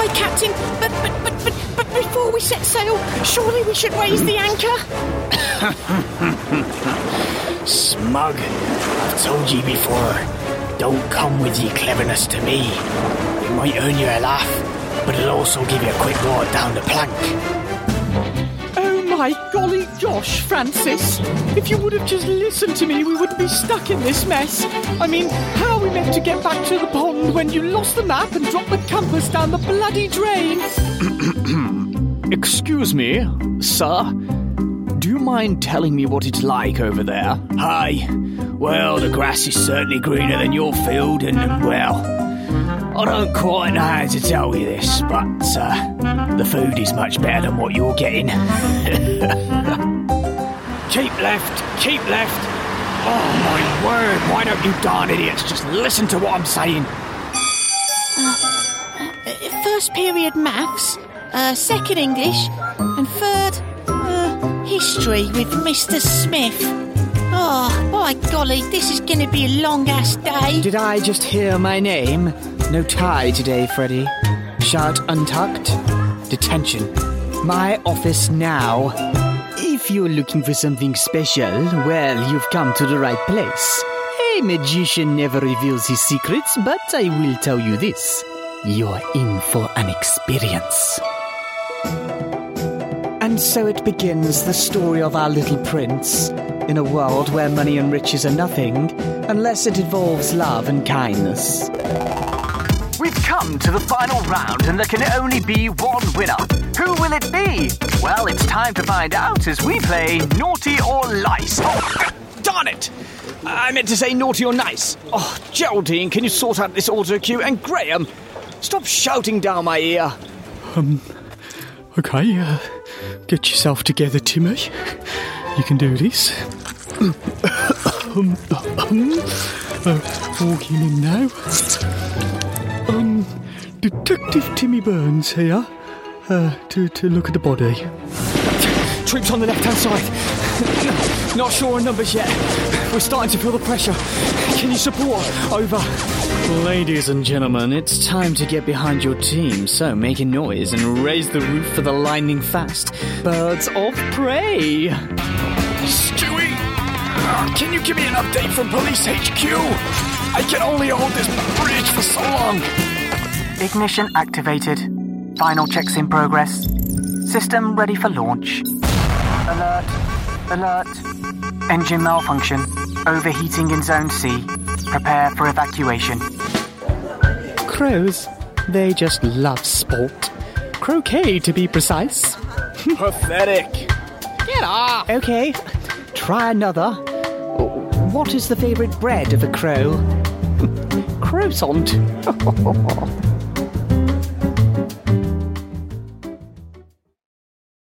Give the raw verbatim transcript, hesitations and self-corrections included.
Captain, but, but, but, but, but before we set sail, surely we should raise the anchor? Smug. I've told you before, don't come with your cleverness to me. It might earn you a laugh, but it'll also give you a quick walk down the plank. Oh my golly gosh, Francis. If you would have just listened to me, we wouldn't be stuck in this mess. I mean, how are we meant to get back to the pond when you lost the map and dropped the compass down the bloody drain? Excuse me, sir. Do you mind telling me what it's like over there? Hi. Well, the grass is certainly greener than your field, and, well, I don't quite know how to tell you this, but uh, the food is much better than what you're getting. Keep left, keep left. Oh, my word, why don't you darn idiots just listen to what I'm saying? Uh, first period maths, uh, second English, and third, uh, history with Mister Smith. Oh, by golly, this is going to be a long-ass day. Did I just hear my name? No tie today, Freddy. Shirt untucked. Detention. My office now. If you're looking for something special, well, you've come to the right place. A magician never reveals his secrets, but I will tell you this. You're in for an experience. And so it begins, the story of our little prince, in a world where money and riches are nothing, unless it involves love and kindness. We've come to the final round, and there can only be one winner. Who will it be? Well, it's time to find out as we play Naughty or Lice. Oh, darn it! I meant to say naughty or nice. Oh, Geraldine, can you sort out this auto cue? And Graham, stop shouting down my ear. Um, okay, uh, get yourself together, Timmy. You can do this. um, um, uh, walking in now. Um, Detective Timmy Burns here, uh, to, to look at the body. Troops on the left-hand side. Not sure on numbers yet. We're starting to feel the pressure. Can you support? Over. Ladies and gentlemen, it's time to get behind your team, so make a noise and raise the roof for the lightning fast birds of prey. Stewie, uh, can you give me an update from Police H Q? I can only hold this bridge for so long. Ignition activated. Final checks in progress. System ready for launch. Alert. Alert. Engine malfunction. Overheating in Zone C. Prepare for evacuation. Crows, they just love sport. Croquet, to be precise. Pathetic. Get off! Okay, try another. What is the favourite bread of a crow? Croissant.